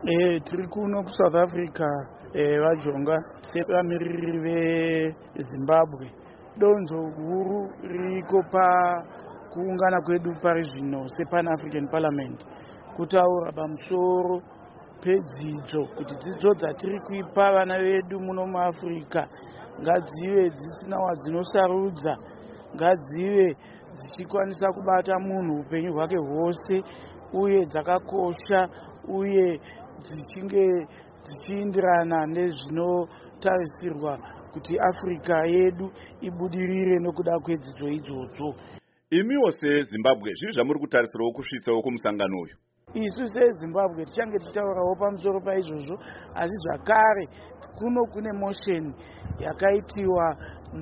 Tiri kuno kuSouth Africa vajonga sevamiriri veZimbabwe. Donzo guru riko pakuungana kwedu pari zvino sePan African Parliament kutaura pamusoro pedzidzo, kuti dzidzo dzatiri kuipa vana vedu muno muAfrica ngadzive dzisina wadzinosarudza, ngadzive dzichikwanisa kubata munhu upenyu hwake hwose, uye dzakakosha, uye dzichinge dzichiindirana nezvinotarisirwa kuti Africa yedu ibudirire nokuda kwedzidzo idzodzo. Imiwo seZimbabwe zviri zvamuri kutarisirawo kusvitsawo kumusangano uyu? Isu seZimbabwe tichange tichitaurawo pamusoro paizvozvo, asi zvakare kuno kune motion yakaitiwa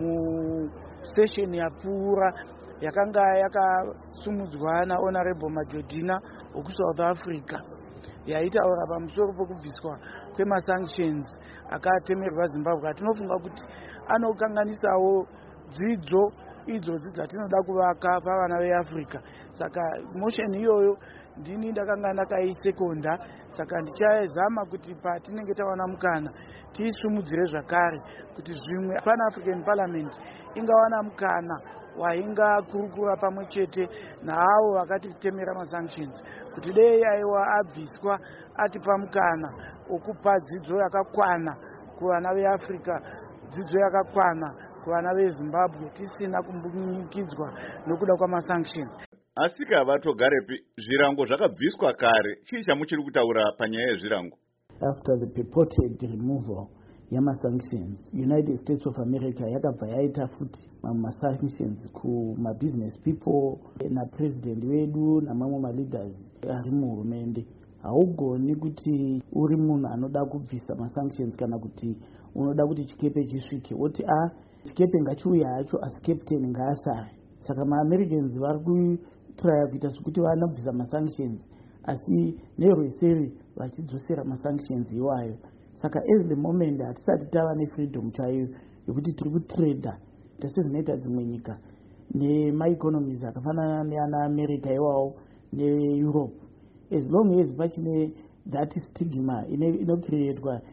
musession yapfuura yakanga yakasumudzwa naHonorable Majodina wekuSouth Africa, yaitaura pamusoro pokubviswa kwemasanctions akatemerwa Zimbabwe. Atinofunga kuti anokanganisawo dzidzo idzodzi dzatinoda kuvaka pavana veAfrica. Saka motion iyoyo ndini ndakanga ndakaisekonda, saka ndichazama kuti patinenge tawana mukana tiisumudzire zvakare kuti zvimwe Pan African Parliament ingawana mukana waingakurukura pamwe chete naavo vakatitemera masanctions, kuti dei aiwa abviswa atipa mukana okupa dzidzo yakakwana kuvana veAfrica, dzidzo yakakwana kuvana veZimbabwe, tisina kumbunyikidzwa nokuda kwamasanctions. Asika havatogarepi, zvirango zvakabviswa kare. Chii chamuchiri kutaura panyaya yezvirango? After the purported removal yama-sanctions, United States of America yakabva yaita futi ma-sanctions kuma-business people na-president wedu namamwe ma-leaders ari muhurumende. Haugoni kuti uri munhu anoda kubvisa ma-sanctions kana kuti unoda kuti chikepe chisvike woti chikepe ngachiuya hacho asi captain ngaasare. Saka ma-Americans vari kutraya kuita sokuti vanobvisa ma-sanctions asi nerweseri vachidzosera ma-sanctions iwayo. Saka as the moment hatisati tava nefreedom chaiyo yokuti tiri kutrada sezvinoita dzimwe nyika nema-economies akafanana neana America iwawo neEurope. As long as pachine that stigma inocreatwa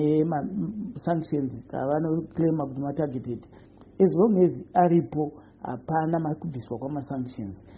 nema-sanctions avanoclaima kuti ma-targeted, as long as aripo hapana makubviswa kwama-sanctions.